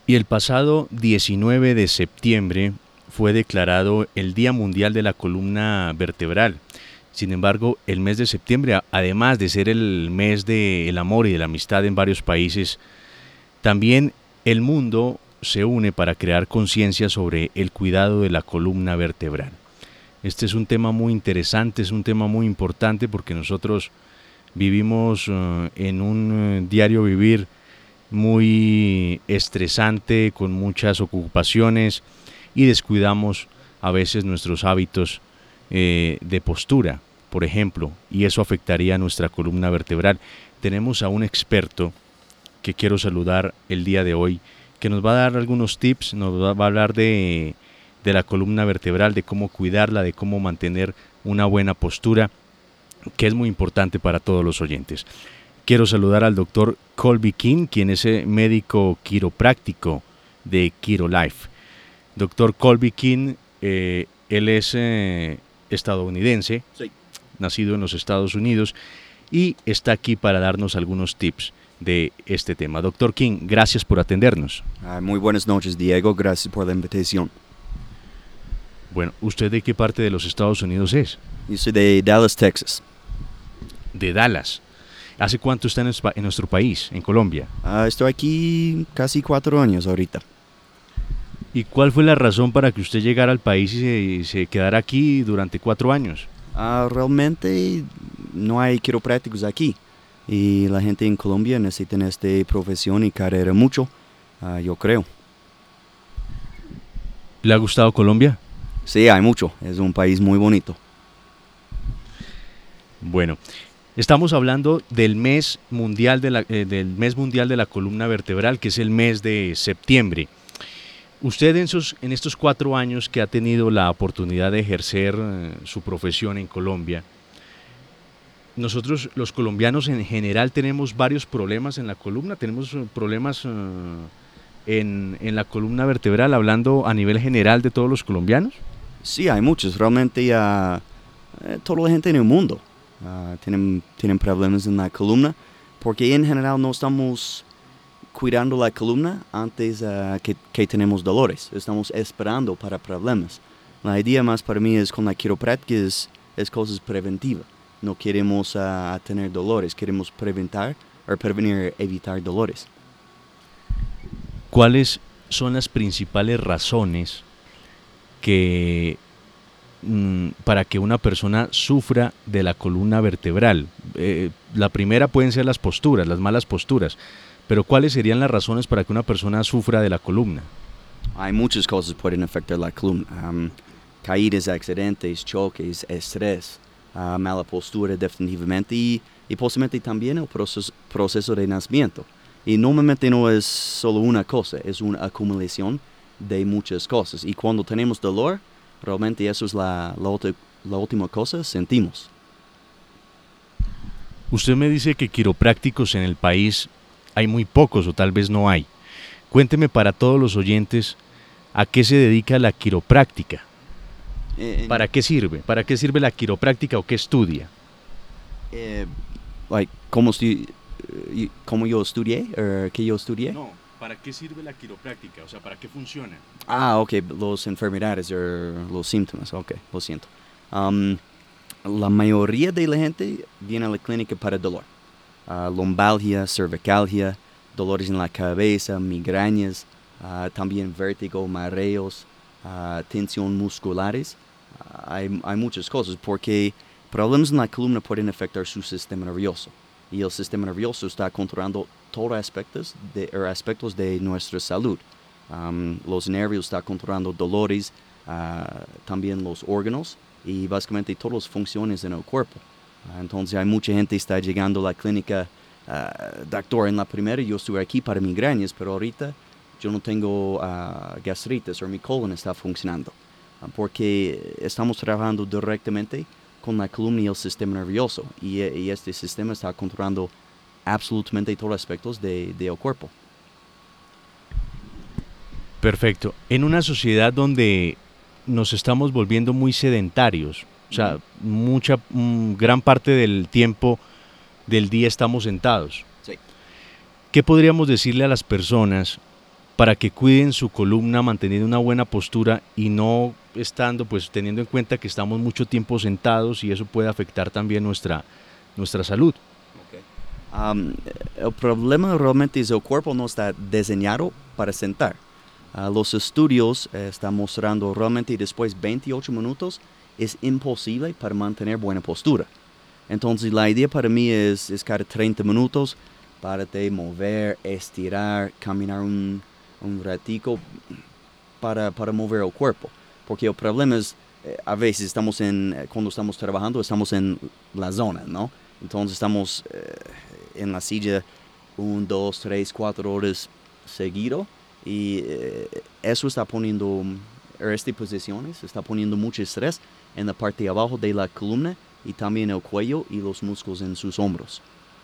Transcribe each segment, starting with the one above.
Y el pasado 19 de septiembre fue declarado el Día Mundial de la Columna Vertebral. Sin embargo, el mes de septiembre, además de ser el mes del amor y de la amistad en varios países, también el mundo se une para crear conciencia sobre el cuidado de la columna vertebral. Este es un tema muy interesante, es un tema muy importante porque nosotros vivimos en un diario vivir muy estresante, con muchas ocupaciones y descuidamos a veces nuestros hábitos de postura, por ejemplo, y eso afectaría a nuestra columna vertebral. Tenemos a un experto que quiero saludar el día de hoy, que nos va a dar algunos tips, nos va a hablar de la columna vertebral, de cómo cuidarla, de cómo mantener una buena postura, que es muy importante para todos los oyentes. Quiero saludar al doctor Colby King, quien es médico quiropráctico de QuiroLife. Doctor Colby King, él es estadounidense, sí, nacido en los Estados Unidos, y está aquí para darnos algunos tips de este tema. Doctor King, gracias por atendernos. Muy buenas noches, Diego. Gracias por la invitación. Bueno, ¿usted de qué parte de los Estados Unidos es? Yo soy de Dallas, Texas. De Dallas. ¿Hace cuánto está en nuestro país, en Colombia? Estoy aquí casi 4 años ahorita. ¿Y cuál fue la razón para que usted llegara al país y se quedara aquí durante 4 años? Realmente no hay quiroprácticos aquí. Y la gente en Colombia necesita esta profesión y carrera mucho, yo creo. ¿Le ha gustado Colombia? Sí, hay mucho. Es un país muy bonito. Bueno, estamos hablando del mes mundial de la columna vertebral, que es el mes de septiembre. Usted en estos 4 años que ha tenido la oportunidad de ejercer su profesión en Colombia, nosotros los colombianos en general tenemos varios problemas en la columna, tenemos problemas en la columna vertebral, hablando a nivel general de todos los colombianos. Sí, hay muchos. Realmente toda la gente en el mundo tienen problemas en la columna, porque en general no estamos cuidando la columna antes que tenemos dolores. Estamos esperando para problemas. La idea más para mí es con la quiropráctica es cosas preventivas. No queremos tener dolores, queremos prevenir, evitar dolores. ¿Cuáles son las principales razones para que una persona sufra de la columna vertebral? La primera pueden ser las posturas, las malas posturas, pero ¿cuáles serían las razones para que una persona sufra de la columna? Hay muchas cosas que pueden afectar la columna. Caídas, accidentes, choques, estrés, mala postura definitivamente y posiblemente también el proceso de nacimiento. Y normalmente no es solo una cosa, es una acumulación de muchas cosas. Y cuando tenemos dolor, realmente eso es la última cosa sentimos. Usted me dice que quiroprácticos en el país hay muy pocos o tal vez no hay. Cuénteme para todos los oyentes a qué se dedica la quiropráctica. ¿Para qué sirve? ¿Para qué sirve la quiropráctica o qué estudia? ¿Cómo yo estudié? ¿Qué yo estudié? No, ¿para qué sirve la quiropráctica? O sea, ¿para qué funciona? Ok, las enfermedades o los síntomas, ok, lo siento. La mayoría de la gente viene a la clínica para dolor. Lombalgia, cervicalgia, dolores en la cabeza, migrañas, también vértigo, mareos, tensión musculares. Hay muchas cosas porque problemas en la columna pueden afectar su sistema nervioso y el sistema nervioso está controlando todos aspectos de nuestra salud. Los nervios están controlando dolores, también los órganos y básicamente todas las funciones en el cuerpo. Entonces hay mucha gente que está llegando a la clínica, doctor, en la primera yo estuve aquí para migrañas, pero ahorita yo no tengo gastritis o mi colon está funcionando. Porque estamos trabajando directamente con la columna y el sistema nervioso y este sistema está controlando absolutamente todos los aspectos del cuerpo. Perfecto. En una sociedad donde nos estamos volviendo muy sedentarios, o sea, gran parte del tiempo del día estamos sentados. Sí. ¿Qué podríamos decirle a las personas para que cuiden su columna manteniendo una buena postura y no estando, pues teniendo en cuenta que estamos mucho tiempo sentados y eso puede afectar también nuestra salud. Okay. El problema realmente es el cuerpo no está diseñado para sentar. Los estudios están mostrando realmente después de 28 minutos es imposible para mantener buena postura. Entonces la idea para mí es cada 30 minutos para mover, estirar, caminar un ratico para mover el cuerpo. Porque el problema es, a veces cuando estamos trabajando, estamos en la zona, ¿no? Entonces estamos en la silla 1, 2, 3, 4 horas seguido y eso está poniendo, estas posiciones, está poniendo mucho estrés en la parte de abajo de la columna y también el cuello y los músculos en sus hombros.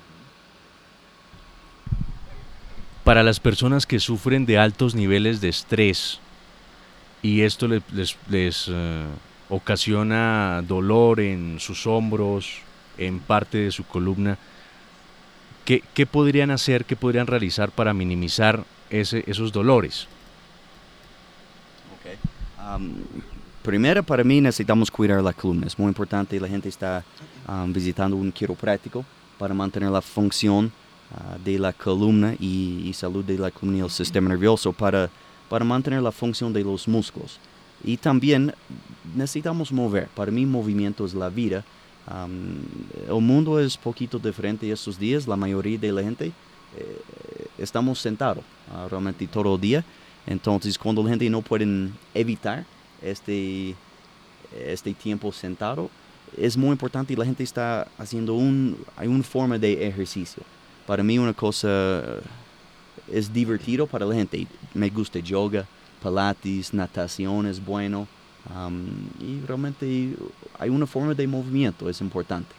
Para las personas que sufren de altos niveles de estrés y esto les ocasiona dolor en sus hombros, en parte de su columna, ¿qué podrían hacer, qué podrían realizar para minimizar esos dolores? Okay. Primero, para mí necesitamos cuidar la columna. Es muy importante, la gente está visitando un quiropráctico para mantener la función de la columna y salud de la columna y el sistema nervioso para mantener la función de los músculos. Y también necesitamos mover. Para mí, movimiento es la vida. El mundo es poquito diferente estos días. La mayoría de la gente estamos sentados realmente todo el día. Entonces, cuando la gente no puede evitar este tiempo sentado, es muy importante y la gente está haciendo hay una forma de ejercicio. Para mí una cosa es divertido para la gente. Me gusta yoga, pilates, natación es bueno. Y realmente hay una forma de movimiento, es importante.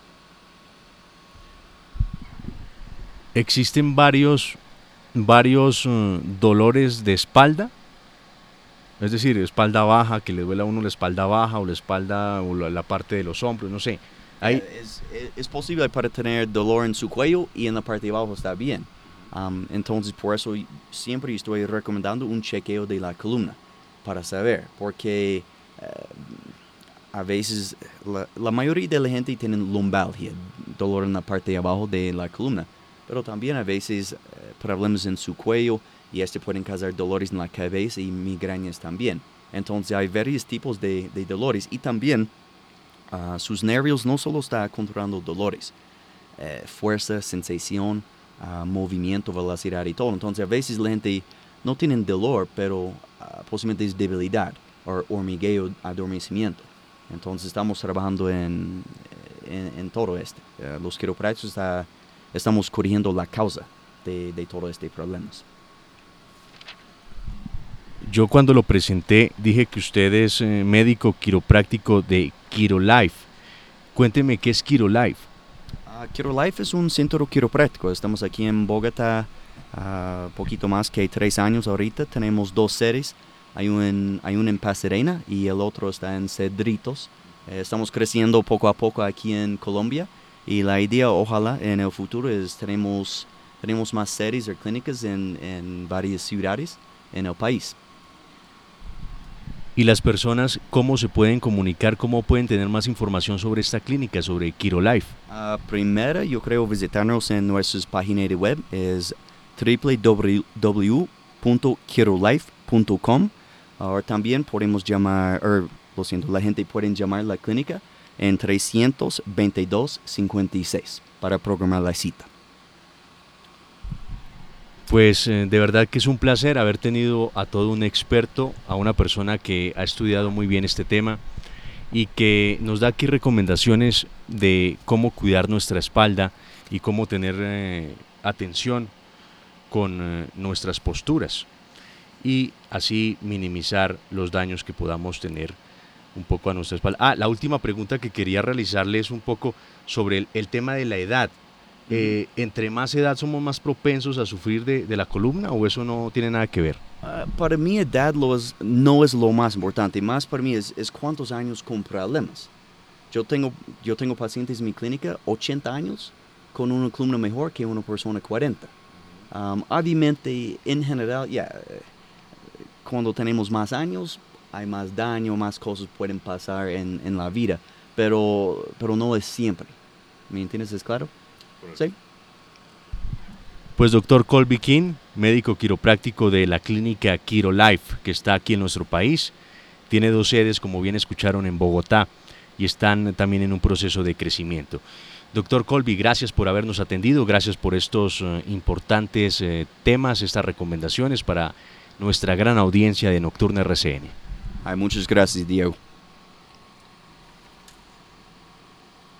Existen varios dolores de espalda, es decir, espalda baja, que le duele a uno la espalda baja o la espalda o la parte de los hombros, no sé. Es posible para tener dolor en su cuello y en la parte de abajo está bien. Entonces por eso siempre estoy recomendando un chequeo de la columna para saber, porque a veces la mayoría de la gente tiene lumbalgia, dolor en la parte de abajo de la columna, pero también a veces problemas en su cuello y pueden causar dolores en la cabeza y migrañas también. Entonces hay varios tipos de dolores y también sus nervios no solo están controlando dolores, fuerza, sensación, movimiento, velocidad y todo. Entonces a veces la gente no tiene dolor, pero posiblemente es debilidad o hormigueo, adormecimiento. Entonces estamos trabajando en todo esto. Los quiroprácticos estamos corrigiendo la causa de todos estos problemas. Yo cuando lo presenté dije que usted es médico quiropráctico de Quirolife. Cuénteme qué es Quirolife. Quirolife es un centro quiropráctico. Estamos aquí en Bogotá poquito más que 3 años ahorita. Tenemos 2 sedes. Hay uno en Pasadena y el otro está en Cedritos. Estamos creciendo poco a poco aquí en Colombia y la idea, ojalá, en el futuro es tenemos más sedes o clínicas en varias ciudades en el país. ¿Y las personas cómo se pueden comunicar, cómo pueden tener más información sobre esta clínica, sobre Quirolife? Primero, yo creo visitarnos en nuestras páginas de web, es www.quirolife.com. Ahora también podemos llamar, la gente puede llamar la clínica en 322-56 para programar la cita. Pues de verdad que es un placer haber tenido a todo un experto, a una persona que ha estudiado muy bien este tema y que nos da aquí recomendaciones de cómo cuidar nuestra espalda y cómo tener atención con nuestras posturas y así minimizar los daños que podamos tener un poco a nuestra espalda. La última pregunta que quería realizarle es un poco sobre el tema de la edad. ¿Entre más edad somos más propensos a sufrir de la columna o eso no tiene nada que ver? Para mí edad no es lo más importante, más para mí es cuántos años con problemas. Yo tengo pacientes en mi clínica 80 años con una columna mejor que una persona 40. Obviamente, en general, cuando tenemos más años, hay más daño, más cosas pueden pasar en la vida, pero no es siempre. ¿Me entiendes? ¿Es claro? Sí. Pues doctor Colby King, médico quiropráctico de la clínica QuiroLife, que está aquí en nuestro país, tiene 2 sedes, como bien escucharon, en Bogotá, y están también en un proceso de crecimiento. Doctor Colby, gracias por habernos atendido, gracias por estos importantes temas, estas recomendaciones para nuestra gran audiencia de Nocturna RCN. Muchas gracias, Diego.